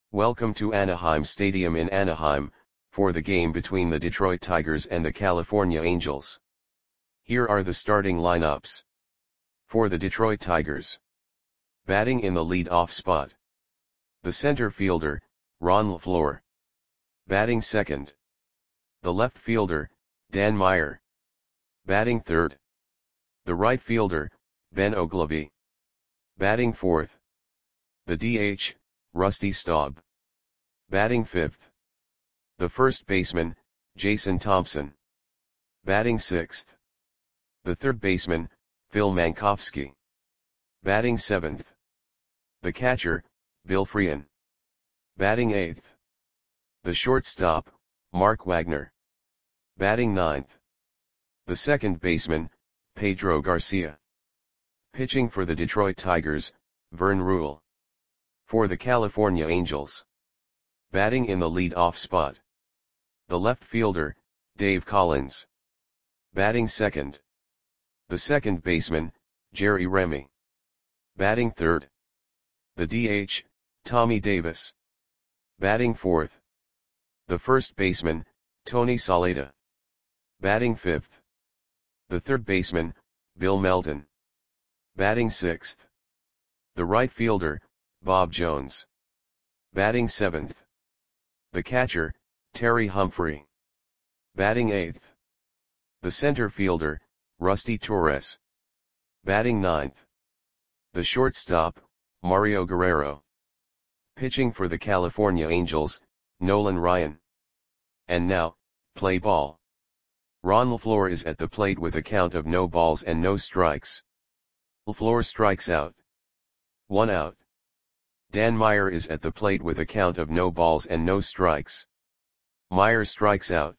Welcome to Anaheim Stadium in Anaheim, for the game between the Detroit Tigers and the California Angels. Here are the starting lineups. For the Detroit Tigers. Batting in the lead-off spot. The center fielder, Ron LeFlore. Batting second. The left fielder, Dan Meyer. Batting third. The right fielder, Ben Oglivie. Batting fourth. The DH, Rusty Staub. Batting fifth. The first baseman, Jason Thompson. Batting sixth. The third baseman, Phil Mankowski. Batting seventh. The catcher, Bill Freehan. Batting eighth. The shortstop, Mark Wagner. Batting ninth. The second baseman, Pedro Garcia. Pitching for the Detroit Tigers, Vern Rule. For the California Angels. Batting in the lead-off spot. The left fielder, Dave Collins. Batting second. The second baseman, Jerry Remy. Batting third. The DH, Tommy Davis. Batting fourth. The first baseman, Tony Saleta. Batting fifth. The third baseman, Bill Melton. Batting sixth. The right fielder, Bob Jones. Batting seventh. The catcher, Terry Humphrey. Batting eighth. The center fielder, Rusty Torres. Batting ninth. The shortstop, Mario Guerrero. Pitching for the California Angels, Nolan Ryan. And now, play ball. Ron LeFlore is at the plate with a count of no balls and no strikes. LeFlore strikes out. 1 out. Dan Meyer is at the plate with a count of no balls and no strikes. Meyer strikes out.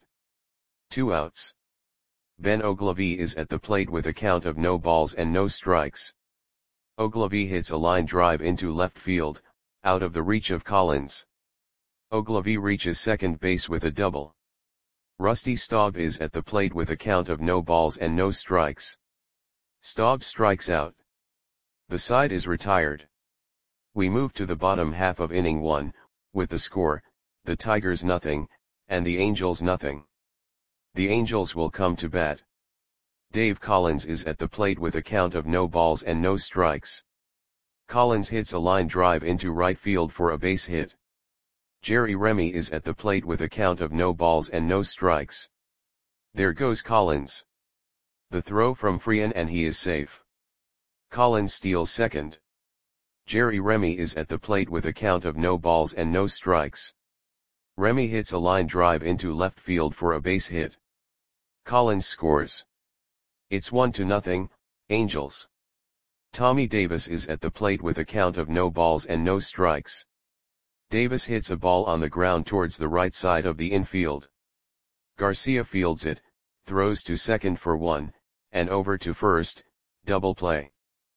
2 outs. Ben Oglivie is at the plate with a count of no balls and no strikes. Oglivie hits a line drive into left field, out of the reach of Collins. Oglivie reaches second base with a double. Rusty Staub is at the plate with a count of no balls and no strikes. Staub strikes out. The side is retired. We move to the bottom half of inning 1, with the score, the Tigers nothing, and the Angels nothing. The Angels will come to bat. Dave Collins is at the plate with a count of no balls and no strikes. Collins hits a line drive into right field for a base hit. Jerry Remy is at the plate with a count of no balls and no strikes. There goes Collins. The throw from Freehan and he is safe. Collins steals second. Jerry Remy is at the plate with a count of no balls and no strikes. Remy hits a line drive into left field for a base hit. Collins scores. It's 1-0, Angels. Tommy Davis is at the plate with a count of no balls and no strikes. Davis hits a ball on the ground towards the right side of the infield. Garcia fields it, throws to second for 1, and over to first, double play.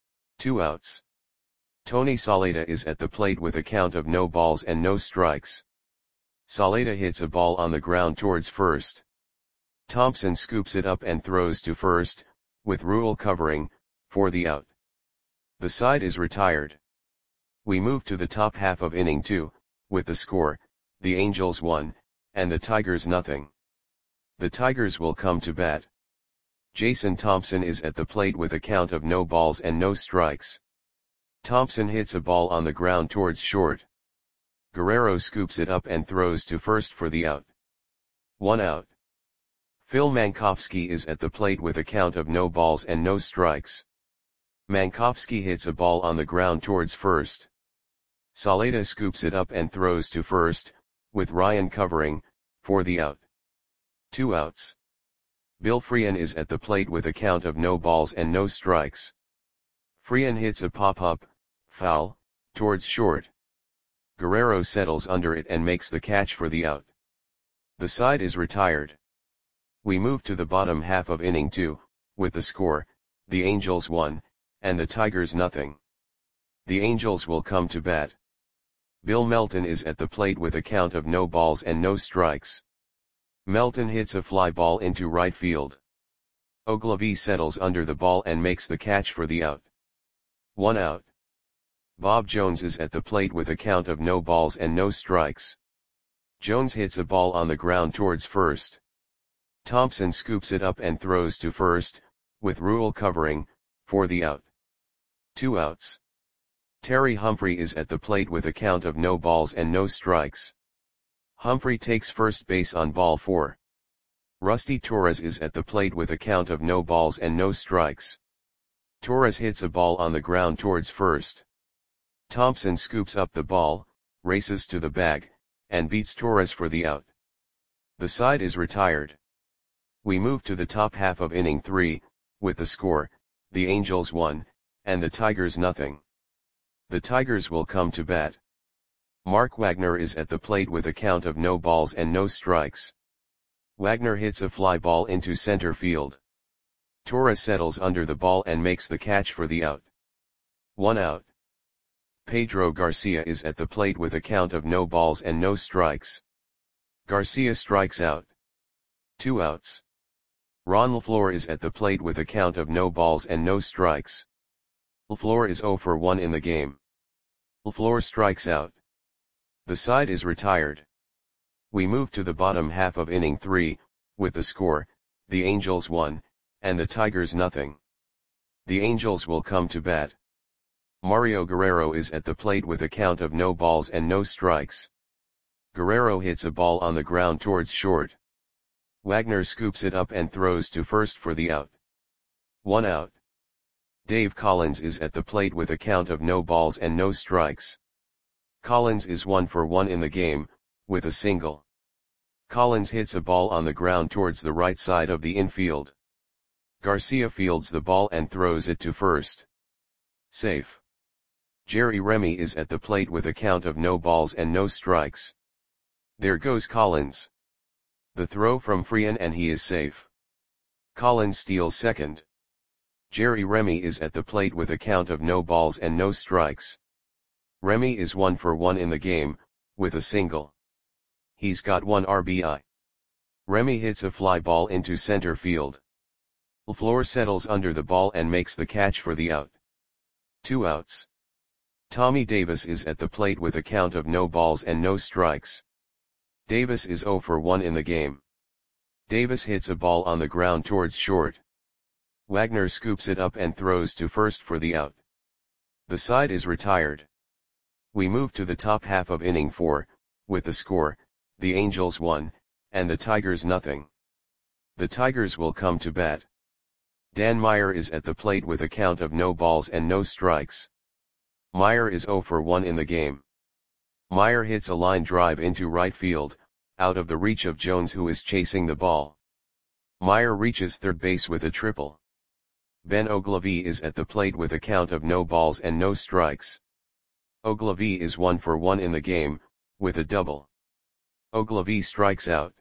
2 outs. Tony Saleta is at the plate with a count of no balls and no strikes. Saleta hits a ball on the ground towards first. Thompson scoops it up and throws to first, with Rule covering, for the out. The side is retired. We move to the top half of inning 2, with the score, the Angels 1, and the Tigers nothing. The Tigers will come to bat. Jason Thompson is at the plate with a count of no balls and no strikes. Thompson hits a ball on the ground towards short. Guerrero scoops it up and throws to first for the out. 1 out. Phil Mankowski is at the plate with a count of no balls and no strikes. Mankowski hits a ball on the ground towards first. Saleta scoops it up and throws to first, with Ryan covering, for the out. 2 outs. Bill Freehan is at the plate with a count of no balls and no strikes. Freehan hits a pop-up, foul, towards short. Guerrero settles under it and makes the catch for the out. The side is retired. We move to the bottom half of inning 2, with the score, the Angels 1, and the Tigers nothing. The Angels will come to bat. Bill Melton is at the plate with a count of no balls and no strikes. Melton hits a fly ball into right field. Oglivie settles under the ball and makes the catch for the out. 1 out. Bob Jones is at the plate with a count of no balls and no strikes. Jones hits a ball on the ground towards first. Thompson scoops it up and throws to first, with Rule covering, for the out. 2 outs. Terry Humphrey is at the plate with a count of no balls and no strikes. Humphrey takes first base on ball 4. Rusty Torres is at the plate with a count of no balls and no strikes. Torres hits a ball on the ground towards first. Thompson scoops up the ball, races to the bag, and beats Torres for the out. The side is retired. We move to the top half of inning 3, with the score, the Angels 1, and the Tigers nothing. The Tigers will come to bat. Mark Wagner is at the plate with a count of no balls and no strikes. Wagner hits a fly ball into center field. Torres settles under the ball and makes the catch for the out. 1 out. Pedro Garcia is at the plate with a count of no balls and no strikes. Garcia strikes out. 2 outs. Ron LaFleur is at the plate with a count of no balls and no strikes. LaFleur is 0 for 1 in the game. LaFleur strikes out. The side is retired. We move to the bottom half of inning 3, with the score, the Angels 1, and the Tigers nothing. The Angels will come to bat. Mario Guerrero is at the plate with a count of no balls and no strikes. Guerrero hits a ball on the ground towards short. Wagner scoops it up and throws to first for the out. 1 out. Dave Collins is at the plate with a count of no balls and no strikes. Collins is 1 for 1 in the game, with a single. Collins hits a ball on the ground towards the right side of the infield. Garcia fields the ball and throws it to first. Safe. Jerry Remy is at the plate with a count of no balls and no strikes. There goes Collins. The throw from Freehan and he is safe. Collins steals second. Jerry Remy is at the plate with a count of no balls and no strikes. Remy is 1 for 1 in the game, with a single. He's got 1 RBI. Remy hits a fly ball into center field. LaFleur settles under the ball and makes the catch for the out. 2 outs. Tommy Davis is at the plate with a count of no balls and no strikes. Davis is 0 for 1 in the game. Davis hits a ball on the ground towards short. Wagner scoops it up and throws to first for the out. The side is retired. We move to the top half of inning 4, with the score, the Angels 1, and the Tigers nothing. The Tigers will come to bat. Dan Meyer is at the plate with a count of no balls and no strikes. Meyer is 0 for 1 in the game. Meyer hits a line drive into right field, out of the reach of Jones who is chasing the ball. Meyer reaches third base with a triple. Ben Ogilvie is at the plate with a count of no balls and no strikes. Ogilvie is 1 for 1 in the game, with a double. Ogilvie strikes out.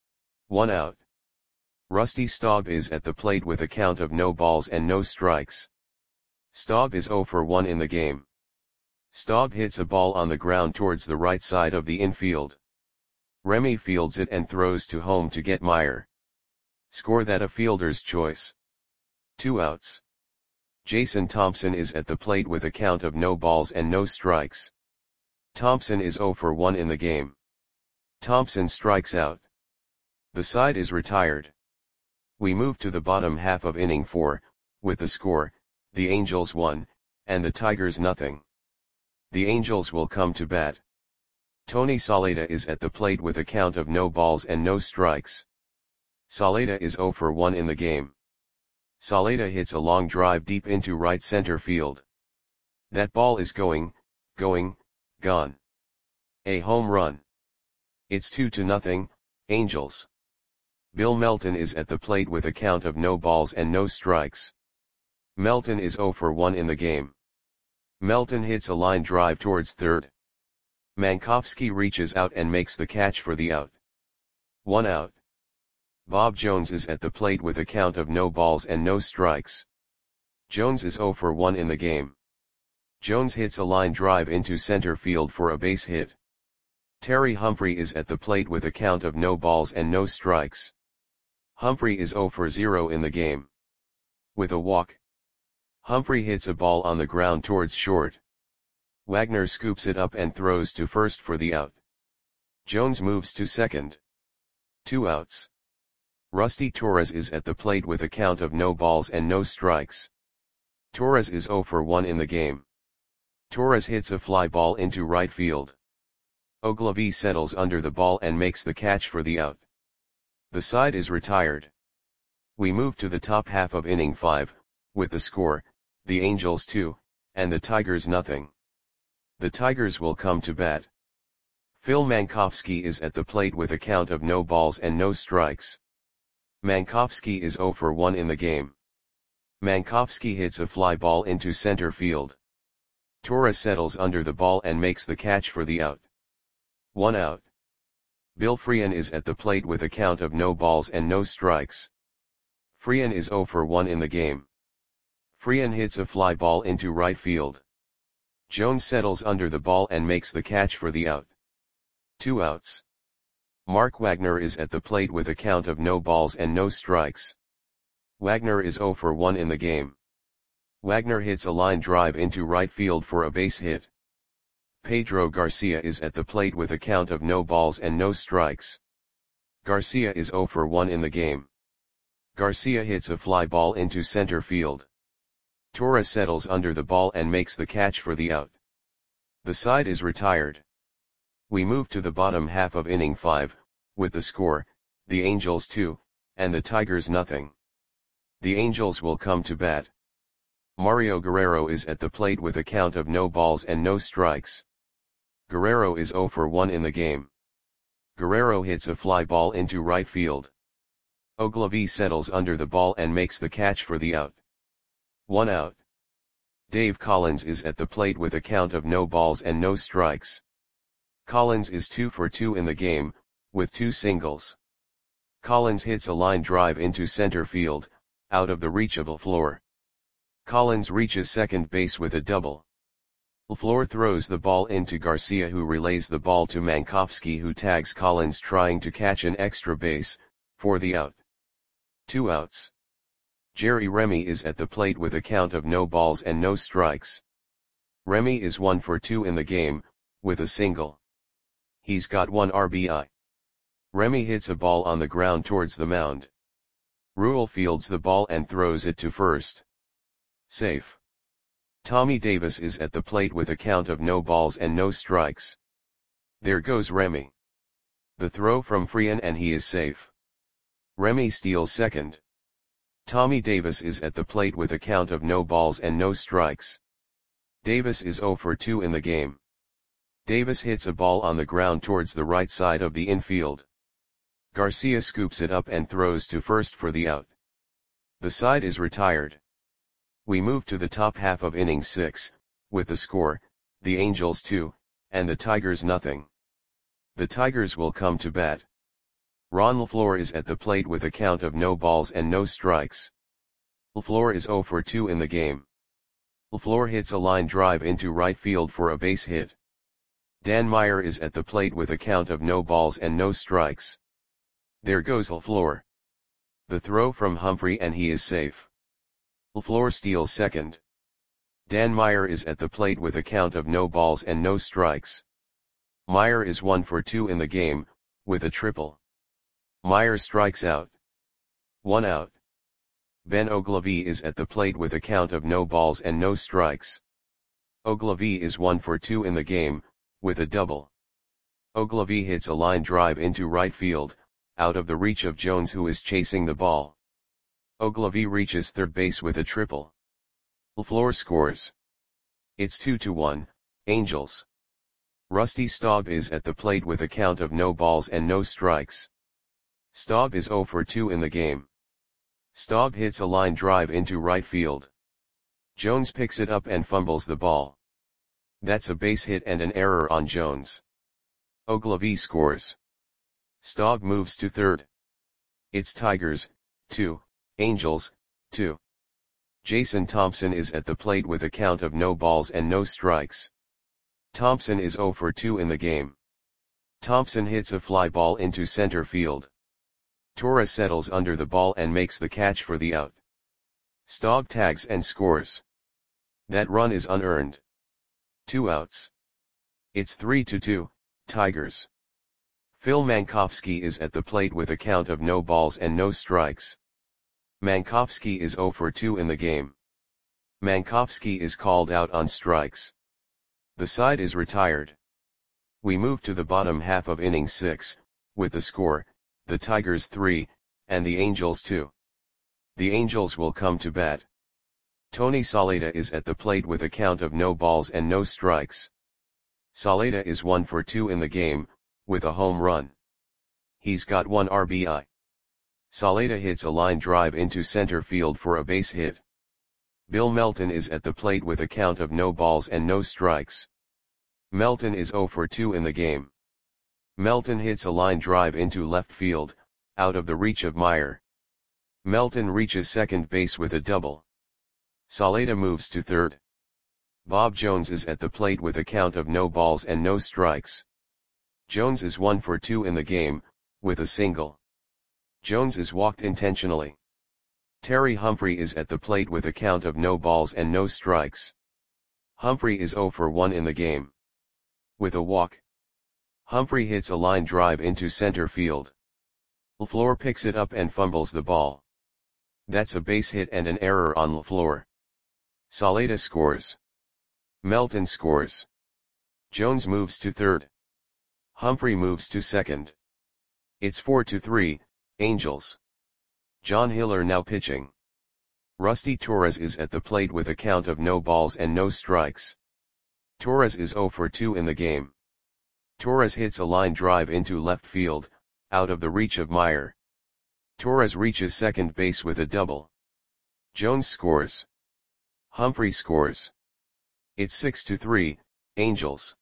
1 out. Rusty Staub is at the plate with a count of no balls and no strikes. Staub is 0 for 1 in the game. Staub hits a ball on the ground towards the right side of the infield. Remy fields it and throws to home to get Meyer. Score that a fielder's choice. 2 outs. Jason Thompson is at the plate with a count of no balls and no strikes. Thompson is 0 for 1 in the game. Thompson strikes out. The side is retired. We move to the bottom half of inning 4, with the score, the Angels 1, and the Tigers nothing. The Angels will come to bat. Tony Saleta is at the plate with a count of no balls and no strikes. Saleta is 0 for 1 in the game. Saleta hits a long drive deep into right center field. That ball is gone. A home run. It's 2-0, Angels. Bill Melton is at the plate with a count of no balls and no strikes. Melton is 0 for 1 in the game. Melton hits a line drive towards third. Mankowski reaches out and makes the catch for the out. 1 out. Bob Jones is at the plate with a count of no balls and no strikes. Jones is 0 for 1 in the game. Jones hits a line drive into center field for a base hit. Terry Humphrey is at the plate with a count of no balls and no strikes. Humphrey is 0 for 0 in the game. With a walk. Humphrey hits a ball on the ground towards short. Wagner scoops it up and throws to first for the out. Jones moves to second. 2 outs. Rusty Torres is at the plate with a count of no balls and no strikes. Torres is 0 for 1 in the game. Torres hits a fly ball into right field. Ogilvy settles under the ball and makes the catch for the out. The side is retired. We move to the top half of inning 5, with the score, the Angels 2, and the Tigers nothing. The Tigers will come to bat. Phil Mankowski is at the plate with a count of no balls and no strikes. Mankowski is 0 for 1 in the game. Mankowski hits a fly ball into center field. Torres settles under the ball and makes the catch for the out. 1 out. Bill Freehan is at the plate with a count of no balls and no strikes. Freehan is 0 for 1 in the game. Freehan hits a fly ball into right field. Jones settles under the ball and makes the catch for the out. 2 outs. Mark Wagner is at the plate with a count of no balls and no strikes. Wagner is 0 for 1 in the game. Wagner hits a line drive into right field for a base hit. Pedro Garcia is at the plate with a count of no balls and no strikes. Garcia is 0 for 1 in the game. Garcia hits a fly ball into center field. Torres settles under the ball and makes the catch for the out. The side is retired. We move to the bottom half of inning 5, with the score, the Angels 2, and the Tigers nothing. The Angels will come to bat. Mario Guerrero is at the plate with a count of no balls and no strikes. Guerrero is 0 for 1 in the game. Guerrero hits a fly ball into right field. Ogilvy settles under the ball and makes the catch for the out. 1 out. Dave Collins is at the plate with a count of no balls and no strikes. Collins is 2 for 2 in the game, with 2 singles. Collins hits a line drive into center field, out of the reach of LaFleur. Collins reaches second base with a double. LaFleur throws the ball into Garcia, who relays the ball to Mankowski, who tags Collins trying to catch an extra base, for the out. 2 outs. Jerry Remy is at the plate with a count of no balls and no strikes. Remy is 1 for 2 in the game, with a single. He's got 1 RBI. Remy hits a ball on the ground towards the mound. Rule fields the ball and throws it to first. Safe. Tommy Davis is at the plate with a count of no balls and no strikes. There goes Remy. The throw from Freehan and he is safe. Remy steals second. Tommy Davis is at the plate with a count of no balls and no strikes. Davis is 0 for 2 in the game. Davis hits a ball on the ground towards the right side of the infield. Garcia scoops it up and throws to first for the out. The side is retired. We move to the top half of inning 6, with the score, the Angels 2, and the Tigers nothing. The Tigers will come to bat. Ron LaFleur is at the plate with a count of no balls and no strikes. LaFleur is 0 for 2 in the game. LaFleur hits a line drive into right field for a base hit. Dan Meyer is at the plate with a count of no balls and no strikes. There goes LaFleur. The throw from Humphrey and he is safe. LaFleur steals second. Dan Meyer is at the plate with a count of no balls and no strikes. Meyer is 1 for 2 in the game, with a triple. Meyer strikes out. 1 out. Ben Ogilvy is at the plate with a count of no balls and no strikes. Ogilvy is 1 for 2 in the game, with a double. Ogilvy hits a line drive into right field, out of the reach of Jones, who is chasing the ball. Ogilvy reaches third base with a triple. LaFleur scores. It's 2-1, Angels. Rusty Staub is at the plate with a count of no balls and no strikes. Staub is 0 for 2 in the game. Staub hits a line drive into right field. Jones picks it up and fumbles the ball. That's a base hit and an error on Jones. Ogilvy scores. Staub moves to third. It's Tigers, 2, Angels, 2. Jason Thompson is at the plate with a count of no balls and no strikes. Thompson is 0 for 2 in the game. Thompson hits a fly ball into center field. Torres settles under the ball and makes the catch for the out. Staub tags and scores. That run is unearned. 2 outs. It's 3-2, Tigers. Phil Mankowski is at the plate with a count of no balls and no strikes. Mankowski is 0 for 2 in the game. Mankowski is called out on strikes. The side is retired. We move to the bottom half of inning 6, with the score, the Tigers 3, and the Angels 2. The Angels will come to bat. Tony Saleta is at the plate with a count of no balls and no strikes. Saleta is 1 for 2 in the game, with a home run. He's got 1 RBI. Saleta hits a line drive into center field for a base hit. Bill Melton is at the plate with a count of no balls and no strikes. Melton is 0 for 2 in the game. Melton hits a line drive into left field, out of the reach of Meyer. Melton reaches second base with a double. Saleta moves to third. Bob Jones is at the plate with a count of no balls and no strikes. Jones is 1 for 2 in the game, with a single. Jones is walked intentionally. Terry Humphrey is at the plate with a count of no balls and no strikes. Humphrey is 0 for 1 in the game. With a walk. Humphrey hits a line drive into center field. LaFleur picks it up and fumbles the ball. That's a base hit and an error on LaFleur. Saleta scores. Melton scores. Jones moves to third. Humphrey moves to second. It's 4-3, Angels. John Hiller now pitching. Rusty Torres is at the plate with a count of no balls and no strikes. Torres is 0 for 2 in the game. Torres hits a line drive into left field, out of the reach of Meyer. Torres reaches second base with a double. Jones scores. Humphrey scores. It's 6-3, Angels.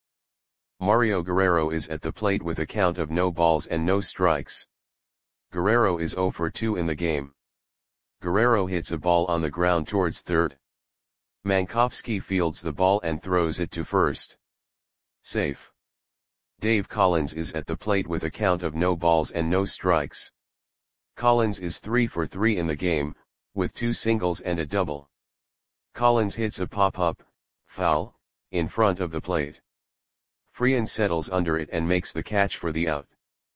Mario Guerrero is at the plate with a count of no balls and no strikes. Guerrero is 0 for 2 in the game. Guerrero hits a ball on the ground towards third. Mankowski fields the ball and throws it to first. Safe. Dave Collins is at the plate with a count of no balls and no strikes. Collins is 3 for 3 in the game, with 2 singles and a double. Collins hits a pop-up, foul, in front of the plate. Freehan settles under it and makes the catch for the out.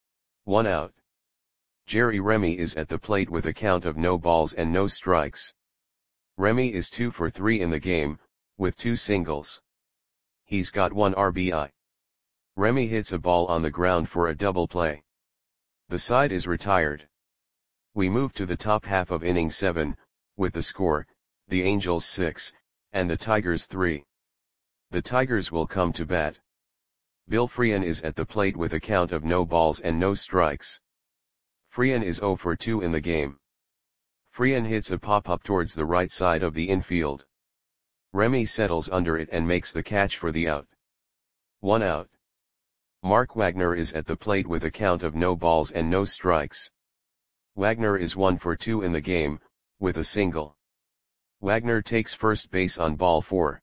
1 out. Jerry Remy is at the plate with a count of no balls and no strikes. Remy is 2 for 3 in the game, with 2 singles. He's got 1 RBI. Remy hits a ball on the ground for a double play. The side is retired. We move to the top half of inning 7, with the score, the Angels 6, and the Tigers 3. The Tigers will come to bat. Bill Freehan is at the plate with a count of no balls and no strikes. Freehan is 0 for 2 in the game. Freehan hits a pop-up towards the right side of the infield. Remy settles under it and makes the catch for the out. 1 out. Mark Wagner is at the plate with a count of no balls and no strikes. Wagner is 1 for 2 in the game, with a single. Wagner takes first base on ball 4.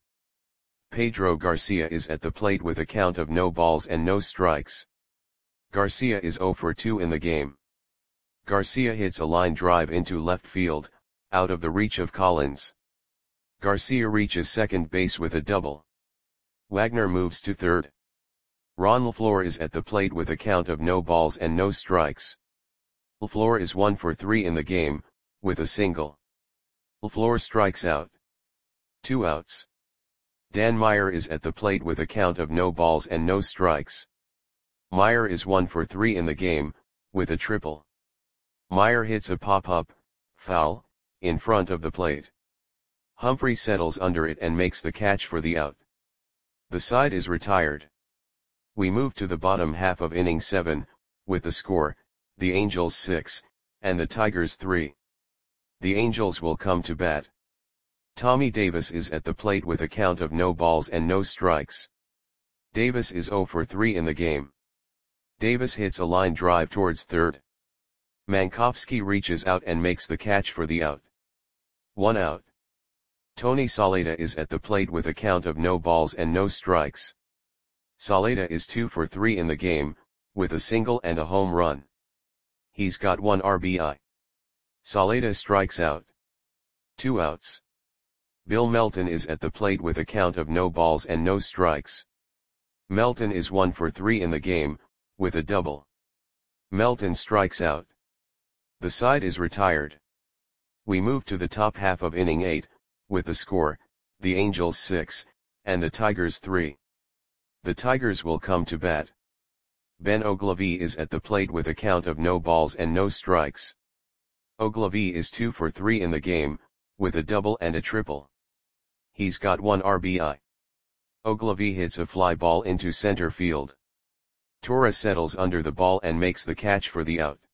Pedro Garcia is at the plate with a count of no balls and no strikes. Garcia is 0 for 2 in the game. Garcia hits a line drive into left field, out of the reach of Collins. Garcia reaches second base with a double. Wagner moves to third. Ron LaFleur is at the plate with a count of no balls and no strikes. LaFleur is 1 for 3 in the game, with a single. LaFleur strikes out. 2 outs. Dan Meyer is at the plate with a count of no balls and no strikes. Meyer is 1 for 3 in the game, with a triple. Meyer hits a pop-up, foul, in front of the plate. Humphrey settles under it and makes the catch for the out. The side is retired. We move to the bottom half of inning 7, with the score, the Angels 6, and the Tigers 3. The Angels will come to bat. Tommy Davis is at the plate with a count of no balls and no strikes. Davis is 0 for 3 in the game. Davis hits a line drive towards third. Mankowski reaches out and makes the catch for the out. 1 out. Tony Saleta is at the plate with a count of no balls and no strikes. Saleta is 2 for 3 in the game, with a single and a home run. He's got 1 RBI. Saleta strikes out. 2 outs. Bill Melton is at the plate with a count of no balls and no strikes. Melton is 1 for 3 in the game, with a double. Melton strikes out. The side is retired. We move to the top half of inning 8, with the score, the Angels 6, and the Tigers 3. The Tigers will come to bat. Ben Oglivie is at the plate with a count of no balls and no strikes. Oglivie is 2 for 3 in the game, with a double and a triple. He's got 1 RBI. Oglivie hits a fly ball into center field. Torres settles under the ball and makes the catch for the out.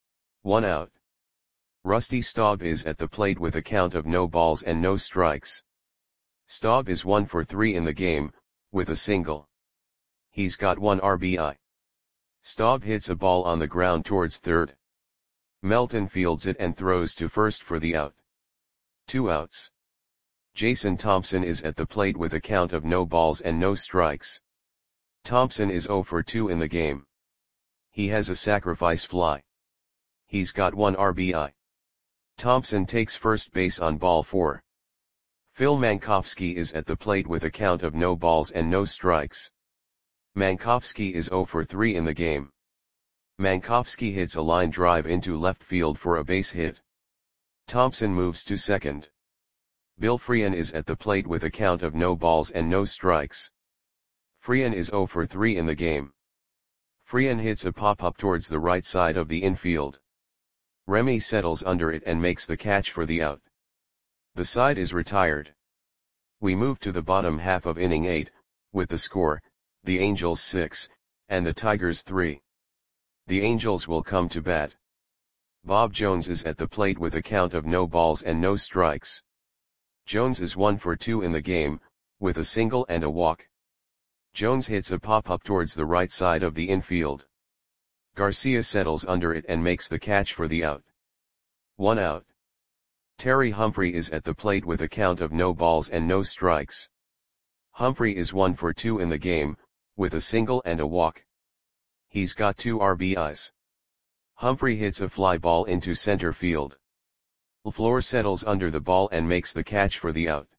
1 out. Rusty Staub is at the plate with a count of no balls and no strikes. Staub is 1 for 3 in the game, with a single. He's got 1 RBI. Staub hits a ball on the ground towards third. Melton fields it and throws to first for the out. 2 outs. Jason Thompson is at the plate with a count of no balls and no strikes. Thompson is 0 for 2 in the game. He has a sacrifice fly. He's got 1 RBI. Thompson takes first base on ball 4. Phil Mankowski is at the plate with a count of no balls and no strikes. Mankowski is 0 for 3 in the game. Mankowski hits a line drive into left field for a base hit. Thompson moves to second. Bill Freehan is at the plate with a count of no balls and no strikes. Freehan is 0 for 3 in the game. Freehan hits a pop-up towards the right side of the infield. Remy settles under it and makes the catch for the out. The side is retired. We move to the bottom half of inning 8, with the score, the Angels 6, and the Tigers 3. The Angels will come to bat. Bob Jones is at the plate with a count of no balls and no strikes. Jones is 1 for 2 in the game, with a single and a walk. Jones hits a pop-up towards the right side of the infield. Garcia settles under it and makes the catch for the out. 1 out. Terry Humphrey is at the plate with a count of no balls and no strikes. Humphrey is 1 for 2 in the game, with a single and a walk. He's got 2 RBIs. Humphrey hits a fly ball into center field. LaFleur settles under the ball and makes the catch for the out.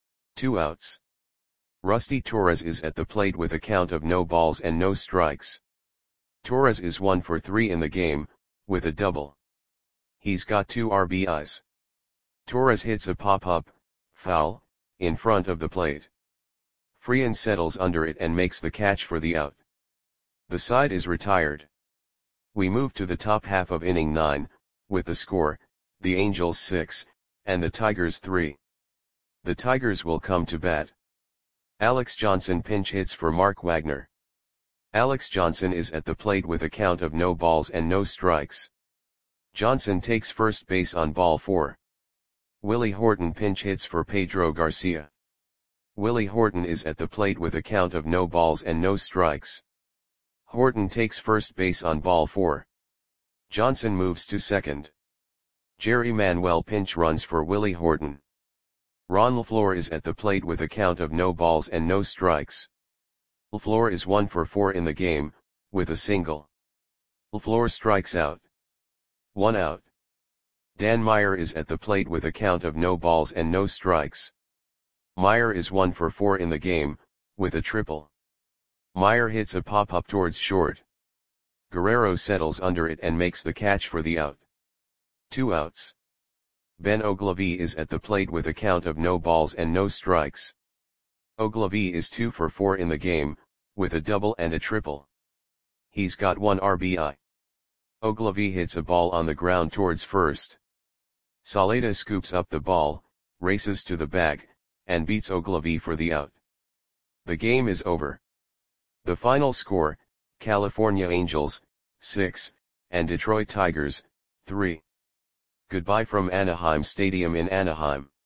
2 outs. Rusty Torres is at the plate with a count of no balls and no strikes. Torres is 1 for 3 in the game, with a double. He's got 2 RBIs. Torres hits a pop-up, foul, in front of the plate. Freehan settles under it and makes the catch for the out. The side is retired. We move to the top half of inning 9, with the score, the Angels 6, and the Tigers 3. The Tigers will come to bat. Alex Johnson pinch hits for Mark Wagner. Alex Johnson is at the plate with a count of no balls and no strikes. Johnson takes first base on ball 4. Willie Horton pinch hits for Pedro Garcia. Willie Horton is at the plate with a count of no balls and no strikes. Horton takes first base on ball 4. Johnson moves to second. Jerry Manuel pinch runs for Willie Horton. Ron LaFleur is at the plate with a count of no balls and no strikes. LaFleur is 1 for 4 in the game, with a single. LaFleur strikes out. 1 out. Dan Meyer is at the plate with a count of no balls and no strikes. Meyer is 1 for 4 in the game, with a triple. Meyer hits a pop-up towards short. Guerrero settles under it and makes the catch for the out. 2 outs. Ben Oglivie is at the plate with a count of no balls and no strikes. Oglivie is 2 for 4 in the game, with a double and a triple. He's got 1 RBI. Oglivie hits a ball on the ground towards first. Saleta scoops up the ball, races to the bag, and beats Oglivie for the out. The game is over. The final score, California Angels, 6, and Detroit Tigers, 3. Goodbye from Anaheim Stadium in Anaheim.